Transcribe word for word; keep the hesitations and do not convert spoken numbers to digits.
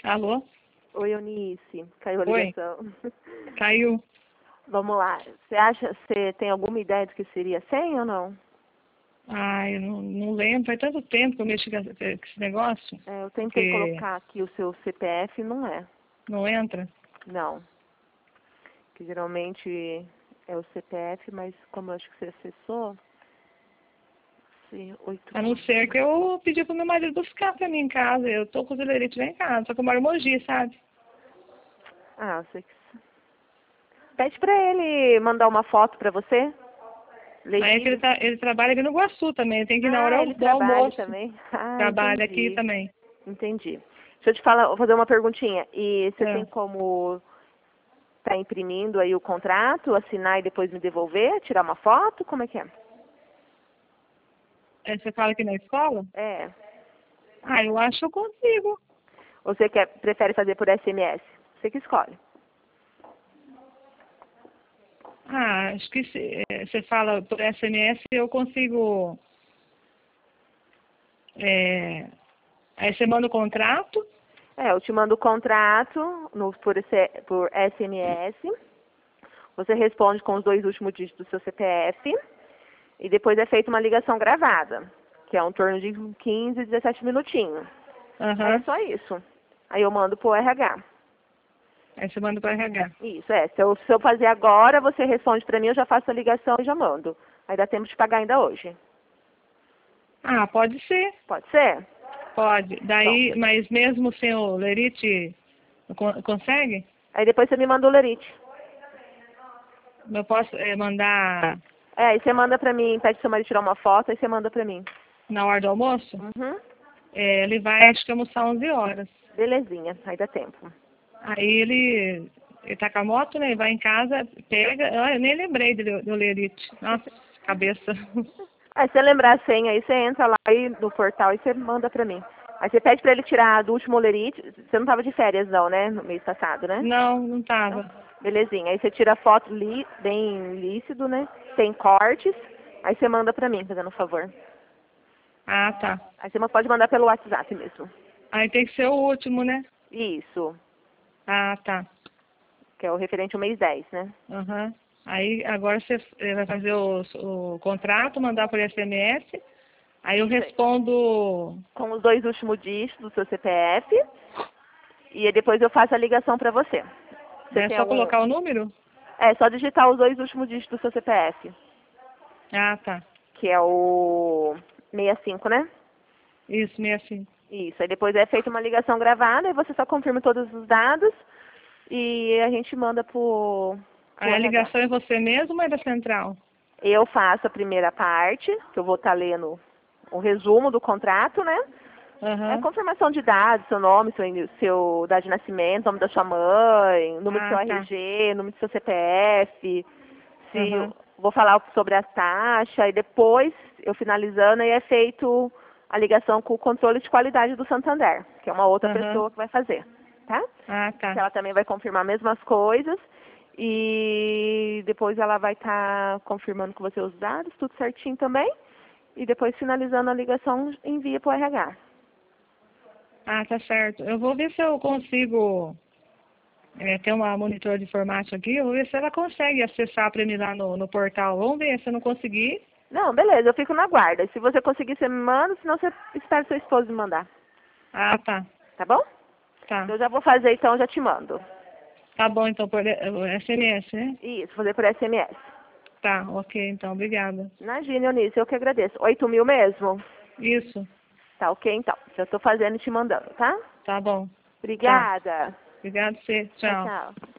Alô? Oi, Eunice. Caiu a Oi. ligação. Caiu. Vamos lá. Você acha, você tem alguma ideia do que seria cem ou não? Ai, eu não, não lembro. Faz tanto tempo que eu mexi com esse com esse negócio. É, eu tentei Que colocar aqui o seu C P F, não é. não entra. Não. Que geralmente é o C P F, mas como eu acho que você acessou... Se, oito... A não ser que eu pedi pro meu marido buscar pra mim em casa. Eu tô com o Zelerite lá em casa. Só que eu moro em Mogi, sabe? Ah, você... Pede pra ele mandar uma foto pra você. Mas é que ele, Legível. tá, ele trabalha aqui no Guaçu também. Tem que ir na Ah, hora ele do trabalha almoço. também. Ah, Trabalha aqui entendi. também. Entendi. Deixa eu te falar, vou fazer uma perguntinha. E você É. tem como tá imprimindo aí o contrato, assinar e depois me devolver, tirar uma foto? Como é que é? Aí você fala aqui na escola? É. Ah, eu acho que eu consigo. Ou você quer, prefere fazer por S M S? Você que escolhe. Ah, acho que se, eh, você fala por S M S eu consigo. É, aí você manda o contrato. É, eu te mando o contrato no, por, esse, por S M S. Você responde com os dois últimos dígitos do seu C P F. E depois é feita uma ligação gravada, que é um torno de quinze, dezessete minutinhos. Aham. É só isso. Aí eu mando pro R H. Aí você manda para R H. Isso, é. Se eu, se eu fazer agora, você responde pra mim, eu já faço a ligação e já mando. Aí dá tempo de pagar ainda hoje. Ah, pode ser. Pode ser? Pode. Daí, mas mesmo sem o Lerite, con- consegue? Aí depois você me manda o lerite. Eu posso eh, mandar É, aí você manda pra mim, pede seu marido tirar uma foto, aí você manda pra mim. na hora do almoço? Uhum. Eh, ele vai, acho que almoçar onze horas. Belezinha, aí dá tempo. Aí ele, ele tá com a moto, né? Ele vai em casa, pega. Ah, eu nem lembrei do, do Lerite. Nossa, cabeça. Aí se você lembrar a senha, aí você entra lá aí no portal e você manda pra mim. Aí você pede pra ele tirar do último lerite. Você não tava de férias não, né? No mês passado, né? Não, não Não? tava. Belezinha. Aí você tira a foto li, bem lícido, né? Sem cortes. Aí você manda pra mim, fazendo um favor. Ah, tá. Aí você pode mandar pelo WhatsApp mesmo. Aí tem que ser o último, né? Isso. Ah, tá. Que é o referente ao mês dez, né? Aham. Aí agora você eh, vai fazer o, o contrato, mandar por S M S. Aí eu Isso aí. respondo. Com os dois últimos dígitos do seu C P F. E aí depois eu faço a ligação pra você. Você É tem só algum... colocar o número? É, só digitar os dois últimos dígitos do seu C P F. Ah, tá. Que é o sessenta e cinco, né? Isso, meio assim. Isso. Aí depois é feita uma ligação gravada e você só confirma todos os dados e a gente manda pro, pro Aí a R H. ligação é você mesmo ou é da central? Eu faço a primeira parte, que eu vou estar lendo o resumo do contrato, né? É Aham. confirmação de dados, seu nome, seu, seu data de nascimento, nome da sua mãe, número do seu Ah, tá. R G, número do seu C P F, se Aham. vou falar sobre a taxa e depois eu finalizando aí é feito a ligação com o controle de qualidade do Santander, que é uma outra Aham. pessoa que vai fazer, tá? Ah, Que tá. ela também vai confirmar as mesmas coisas e depois ela vai estar confirmando com você os dados, tudo certinho também. E depois finalizando a ligação envia para o R H. Ah, tá certo. Eu vou ver se eu consigo é, ter uma monitor de informática aqui. Eu vou ver se ela consegue acessar para mim lá no, no portal. Vamos ver. Se eu não conseguir. Não, beleza, eu fico na guarda. Se você conseguir, você me manda, senão você espera seu esposo me mandar. Ah, tá. Tá bom? Tá. Eu já vou fazer então, já te mando. Tá bom, então, por eh, S M S, né? Isso, fazer por S M S. Tá, ok, então. Obrigada. Imagina, Eunice, eu que agradeço. Oito mil mesmo? Isso. Tá ok, então. Já tô fazendo e te mandando, tá? Tá bom. Tá. Obrigada. Obrigado, você. Tchau, Tchau. tchau.